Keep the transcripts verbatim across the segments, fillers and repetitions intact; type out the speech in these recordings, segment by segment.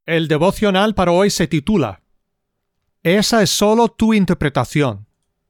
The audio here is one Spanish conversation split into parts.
El devocional para hoy se titula «Esa es solo tu interpretación».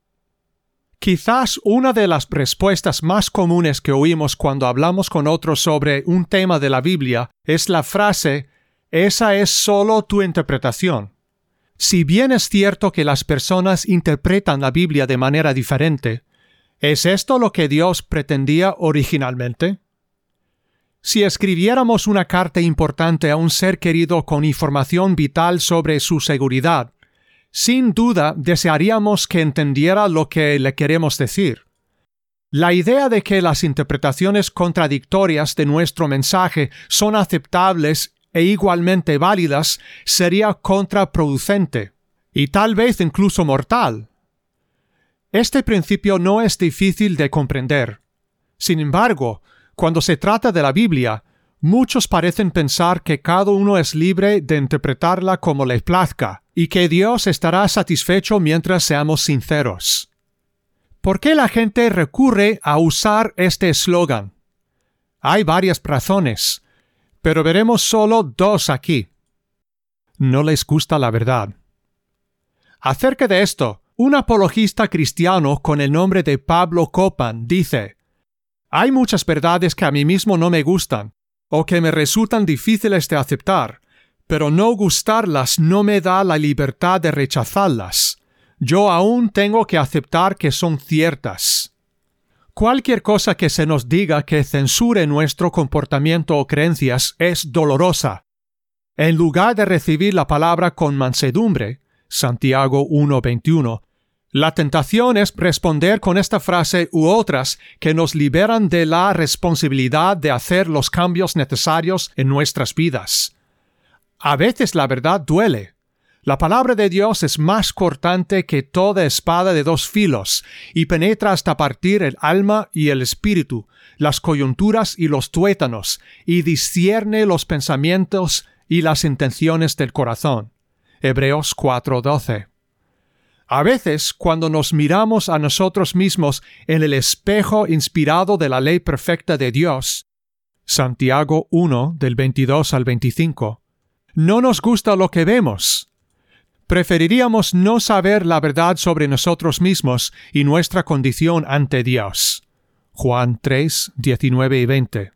Quizás una de las respuestas más comunes que oímos cuando hablamos con otros sobre un tema de la Biblia es la frase «Esa es solo tu interpretación». Si bien es cierto que las personas interpretan la Biblia de manera diferente, ¿es esto lo que Dios pretendía originalmente? Si escribiéramos una carta importante a un ser querido con información vital sobre su seguridad, sin duda desearíamos que entendiera lo que le queremos decir. La idea de que las interpretaciones contradictorias de nuestro mensaje son aceptables e igualmente válidas sería contraproducente, y tal vez incluso mortal. Este principio no es difícil de comprender. Sin embargo, cuando se trata de la Biblia, muchos parecen pensar que cada uno es libre de interpretarla como le plazca y que Dios estará satisfecho mientras seamos sinceros. ¿Por qué la gente recurre a usar este eslogan? Hay varias razones, pero veremos solo dos aquí. No les gusta la verdad. Acerca de esto, un apologista cristiano con el nombre de Pablo Copan dice: «Hay muchas verdades que a mí mismo no me gustan, o que me resultan difíciles de aceptar, pero no gustarlas no me da la libertad de rechazarlas. Yo aún tengo que aceptar que son ciertas». Cualquier cosa que se nos diga que censure nuestro comportamiento o creencias es dolorosa. En lugar de recibir la palabra con mansedumbre, Santiago uno veintiuno, la tentación es responder con esta frase u otras que nos liberan de la responsabilidad de hacer los cambios necesarios en nuestras vidas. A veces la verdad duele. La palabra de Dios es más cortante que toda espada de dos filos y penetra hasta partir el alma y el espíritu, las coyunturas y los tuétanos, y discierne los pensamientos y las intenciones del corazón. Hebreos cuatro doce. A veces, cuando nos miramos a nosotros mismos en el espejo inspirado de la ley perfecta de Dios, Santiago uno, del veintidós al veinticinco, no nos gusta lo que vemos. Preferiríamos no saber la verdad sobre nosotros mismos y nuestra condición ante Dios. Juan tres, diecinueve y veinte.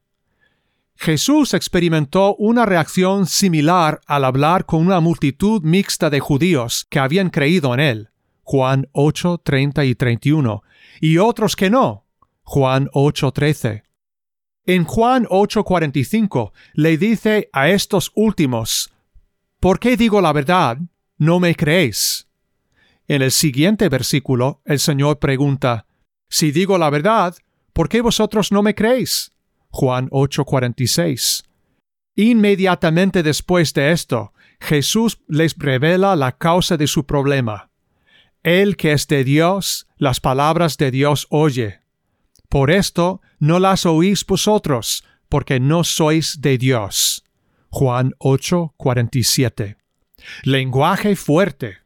Jesús experimentó una reacción similar al hablar con una multitud mixta de judíos que habían creído en él. Juan ocho, treinta y treinta y uno, y otros que no. Juan ocho, trece. En Juan ocho, cuarenta y cinco le dice a estos últimos: «¿Por qué digo la verdad? ¿No me creéis?». En el siguiente versículo, el Señor pregunta: «Si digo la verdad, ¿por qué vosotros no me creéis?». Juan ocho, cuarenta y seis. Inmediatamente después de esto, Jesús les revela la causa de su problema. El que es de Dios, las palabras de Dios oye. Por esto no las oís vosotros, porque no sois de Dios. Juan ocho, cuarenta y siete. Lenguaje fuerte.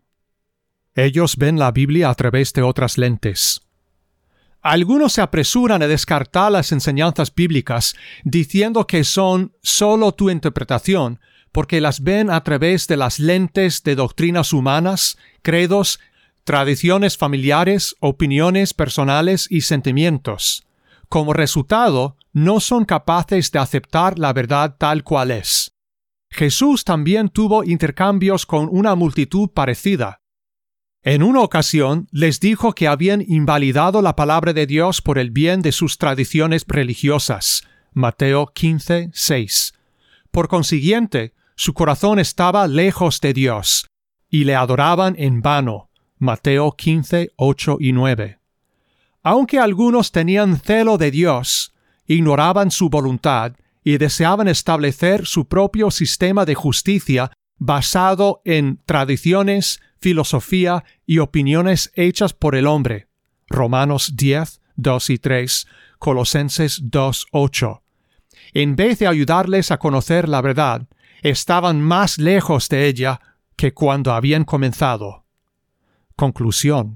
Ellos ven la Biblia a través de otras lentes. Algunos se apresuran a descartar las enseñanzas bíblicas diciendo que son solo tu interpretación porque las ven a través de las lentes de doctrinas humanas, credos, tradiciones familiares, opiniones personales y sentimientos. Como resultado, no son capaces de aceptar la verdad tal cual es. Jesús también tuvo intercambios con una multitud parecida. En una ocasión les dijo que habían invalidado la palabra de Dios por el bien de sus tradiciones religiosas. Mateo quince, seis. Por consiguiente, su corazón estaba lejos de Dios, y le adoraban en vano. Mateo quince, ocho y nueve. Aunque algunos tenían celo de Dios, ignoraban su voluntad y deseaban establecer su propio sistema de justicia basado en tradiciones, filosofía y opiniones hechas por el hombre. Romanos diez, dos y tres, Colosenses dos, ocho. En vez de ayudarles a conocer la verdad, estaban más lejos de ella que cuando habían comenzado. Conclusión.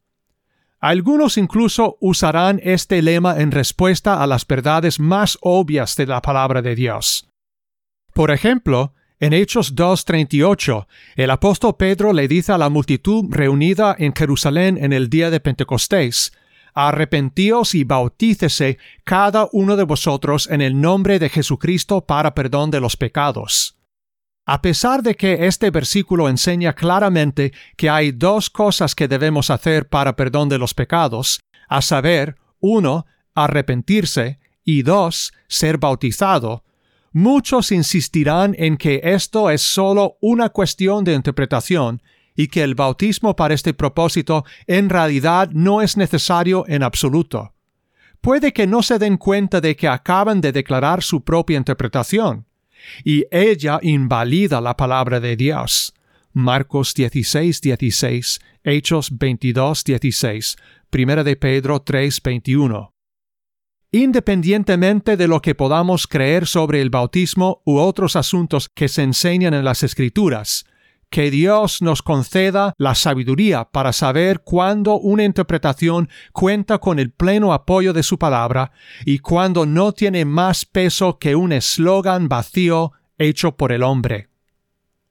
Algunos incluso usarán este lema en respuesta a las verdades más obvias de la palabra de Dios. Por ejemplo, En Hechos dos treinta y ocho, el apóstol Pedro le dice a la multitud reunida en Jerusalén en el día de Pentecostés: arrepentíos y bautícese cada uno de vosotros en el nombre de Jesucristo para perdón de los pecados. A pesar de que este versículo enseña claramente que hay dos cosas que debemos hacer para perdón de los pecados, a saber, uno, arrepentirse, y dos, ser bautizado, muchos insistirán en que esto es solo una cuestión de interpretación y que el bautismo para este propósito en realidad no es necesario en absoluto. Puede que no se den cuenta de que acaban de declarar su propia interpretación, y ella invalida la palabra de Dios. Marcos dieciséis dieciséis, Hechos veintidós dieciséis, Primera de Pedro tres veintiuno. Independientemente de lo que podamos creer sobre el bautismo u otros asuntos que se enseñan en las Escrituras, que Dios nos conceda la sabiduría para saber cuándo una interpretación cuenta con el pleno apoyo de su palabra y cuándo no tiene más peso que un eslogan vacío hecho por el hombre.